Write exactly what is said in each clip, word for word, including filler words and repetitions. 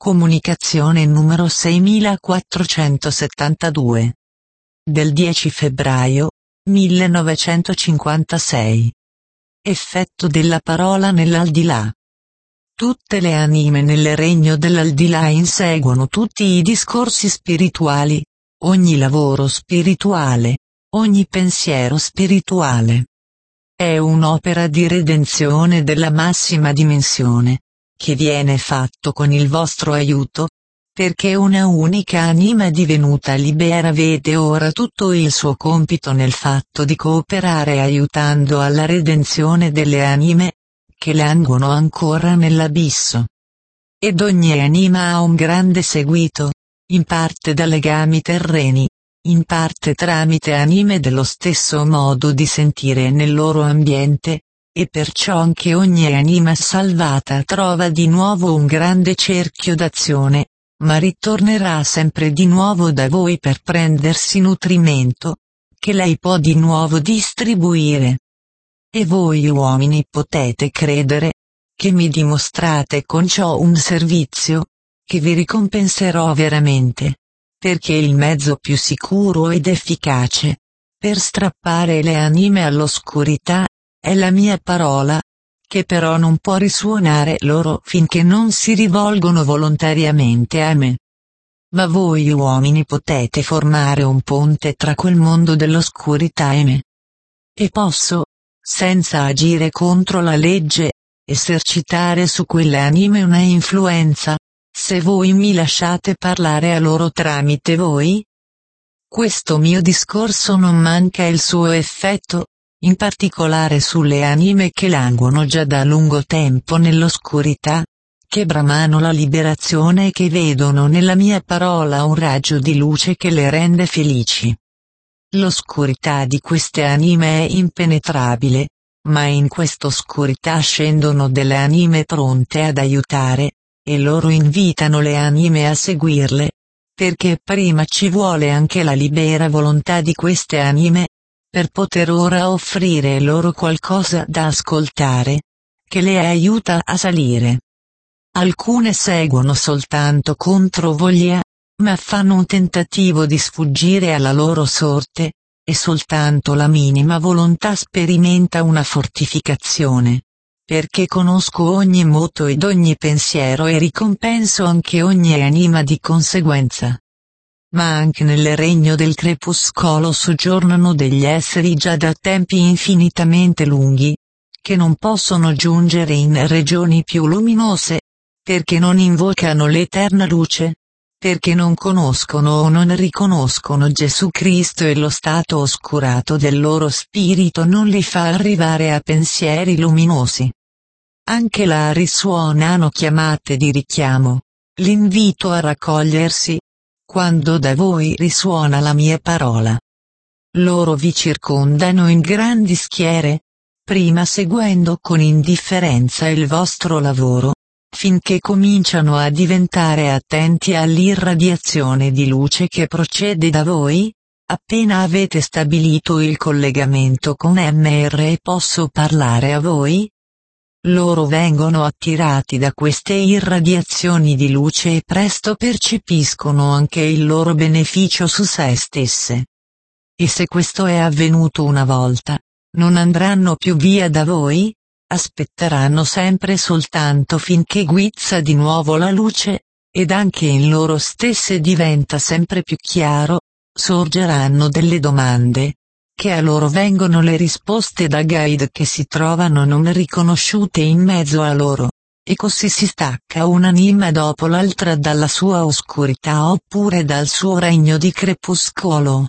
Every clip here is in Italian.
Comunicazione numero seimilaquattrocentosettantadue. Del dieci febbraio millenovecentocinquantasei. Effetto della parola nell'aldilà. Tutte le anime nel regno dell'aldilà inseguono tutti i discorsi spirituali, ogni lavoro spirituale, ogni pensiero spirituale. È un'opera di redenzione della massima dimensione, che viene fatto con il vostro aiuto, perché una unica anima divenuta libera vede ora tutto il suo compito nel fatto di cooperare aiutando alla redenzione delle anime, che languono ancora nell'abisso. Ed ogni anima ha un grande seguito, in parte da legami terreni, in parte tramite anime dello stesso modo di sentire nel loro ambiente, e perciò anche ogni anima salvata trova di nuovo un grande cerchio d'azione, ma ritornerà sempre di nuovo da voi per prendersi nutrimento, che lei può di nuovo distribuire. E voi uomini potete credere, che mi dimostrate con ciò un servizio, che vi ricompenserò veramente, perché il mezzo più sicuro ed efficace, per strappare le anime all'oscurità, è la mia parola, che però non può risuonare loro finché non si rivolgono volontariamente a me. Ma voi uomini potete formare un ponte tra quel mondo dell'oscurità e me. E posso, senza agire contro la legge, esercitare su quelle anime una influenza, se voi mi lasciate parlare a loro tramite voi? Questo mio discorso non manca il suo effetto, in particolare sulle anime che languono già da lungo tempo nell'oscurità, che bramano la liberazione e che vedono nella mia parola un raggio di luce che le rende felici. L'oscurità di queste anime è impenetrabile, ma in quest'oscurità scendono delle anime pronte ad aiutare, e loro invitano le anime a seguirle, perché prima ci vuole anche la libera volontà di queste anime, per poter ora offrire loro qualcosa da ascoltare, che le aiuta a salire. Alcune seguono soltanto contro voglia, ma fanno un tentativo di sfuggire alla loro sorte, e soltanto la minima volontà sperimenta una fortificazione, perché conosco ogni moto ed ogni pensiero e ricompenso anche ogni anima di conseguenza. Ma anche nel regno del crepuscolo soggiornano degli esseri già da tempi infinitamente lunghi, che non possono giungere in regioni più luminose, perché non invocano l'eterna luce, perché non conoscono o non riconoscono Gesù Cristo e lo stato oscurato del loro spirito non li fa arrivare a pensieri luminosi. Anche là risuonano chiamate di richiamo, l'invito a raccogliersi, quando da voi risuona la mia parola. Loro vi circondano in grandi schiere, prima seguendo con indifferenza il vostro lavoro, finché cominciano a diventare attenti all'irradiazione di luce che procede da voi, appena avete stabilito il collegamento con M R e posso parlare a voi? Loro vengono attirati da queste irradiazioni di luce e presto percepiscono anche il loro beneficio su se stesse. E se questo è avvenuto una volta, non andranno più via da voi? Aspetteranno sempre soltanto finché guizza di nuovo la luce, ed anche in loro stesse diventa sempre più chiaro, sorgeranno delle domande, che a loro vengono le risposte da guide che si trovano non riconosciute in mezzo a loro, e così si stacca un'anima dopo l'altra dalla sua oscurità oppure dal suo regno di crepuscolo.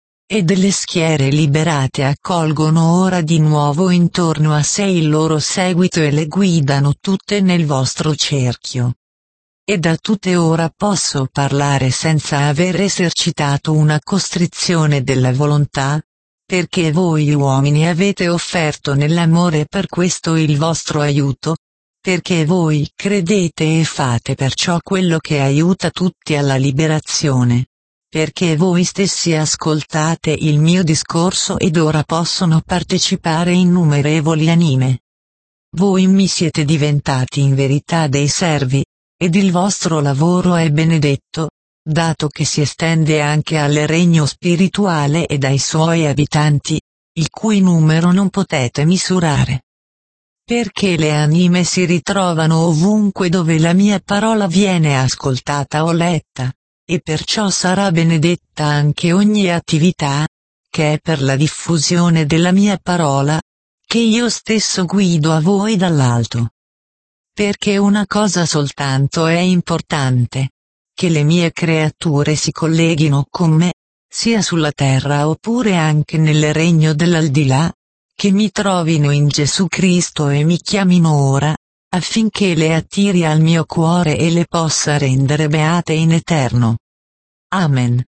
E delle schiere liberate accolgono ora di nuovo intorno a sé il loro seguito e le guidano tutte nel vostro cerchio. E da tutte ora posso parlare senza aver esercitato una costrizione della volontà, perché voi uomini avete offerto nell'amore per questo il vostro aiuto, perché voi credete e fate perciò quello che aiuta tutti alla liberazione. Perché voi stessi ascoltate il mio discorso ed ora possono partecipare innumerevoli anime. Voi mi siete diventati in verità dei servi, ed il vostro lavoro è benedetto, dato che si estende anche al regno spirituale ed ai suoi abitanti, il cui numero non potete misurare. Perché le anime si ritrovano ovunque dove la mia parola viene ascoltata o letta, e perciò sarà benedetta anche ogni attività, che è per la diffusione della mia parola, che io stesso guido a voi dall'alto. Perché una cosa soltanto è importante, che le mie creature si colleghino con me, sia sulla terra oppure anche nel regno dell'aldilà, che mi trovino in Gesù Cristo e mi chiamino ora, affinché le attiri al mio cuore e le possa rendere beate in eterno. Amen.